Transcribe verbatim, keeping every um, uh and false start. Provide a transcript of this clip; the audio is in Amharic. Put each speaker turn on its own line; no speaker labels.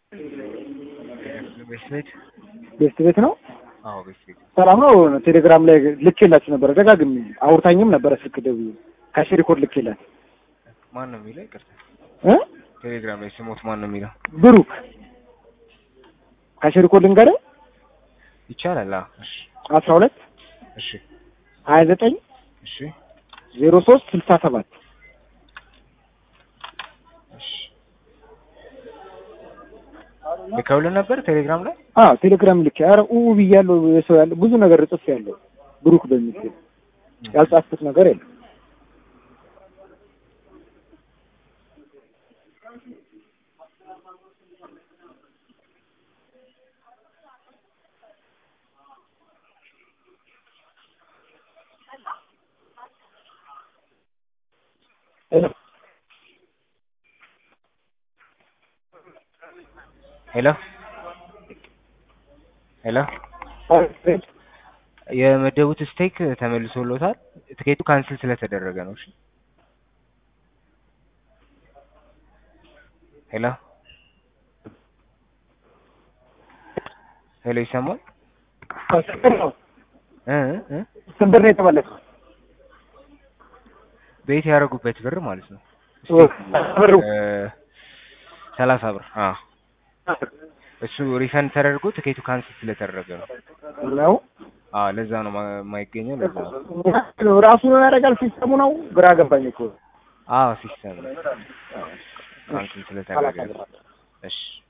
ቤት ቤት
ቤት ቤት ነው።
አዎ ቤት ቤት
ሰላም ነው። ቴሌግራም ላይ ልኬላችሁ ነበር ደጋግሜ አውርታኝም ነበር ስልክ ደውዬ ካሽ ሪኮርድ ልኬላት።
ማን ነው የሚለው? ይቅርታ
እ
ቴሌግራም ላይ ስሞት ማን ነው የሚለው?
ብሩክ ካሽ ሪኮርድ ልንገርህ
ይቻላል? አዎ እሺ
አስራ ሁለት
እሺ
ሀያ ዘጠኝ
እሺ
ዜሮ ሶስት ስልሳ ሰባት
እሺ ልከውልህ ነበር ቴሌግራም ላይ?
አዎ ቴሌግራም ልኬ ኧረ ኡ ብያለሁ። የሰው ያለ ብዙ ነገር ጽፌያለሁ። ብሩክ በሚል ያልጻፍኩት ነገር የለም።
ሄሎ ሄሎ ሄሎ የመደቡት ስቴክ ተመልሶሎታል። ትኬቱ ካንስል ስለተደረገ ነው። እሺ ሄሎ ሄሎ ይሰማል? እ እ
ስንት ብር ነው የተመለሰው?
ቤት ያደረጉበት ብር ማለት ነው።
ብሩ
ሰላሳ ብር። አዎ እሱ ሪፈንድ ተደርጎ ትኬቱ ካንስል ስለተደረገ ነው።
ነው?
አዎ ለዛ ነው የማይገኘው። ለዛ
ነው ራሱ ነው ያደርጋል። ሲስተሙ ነው ግራ ገባኝ እኮ።
አዎ ሲስተም ካንስል ስለተደረገ። እሺ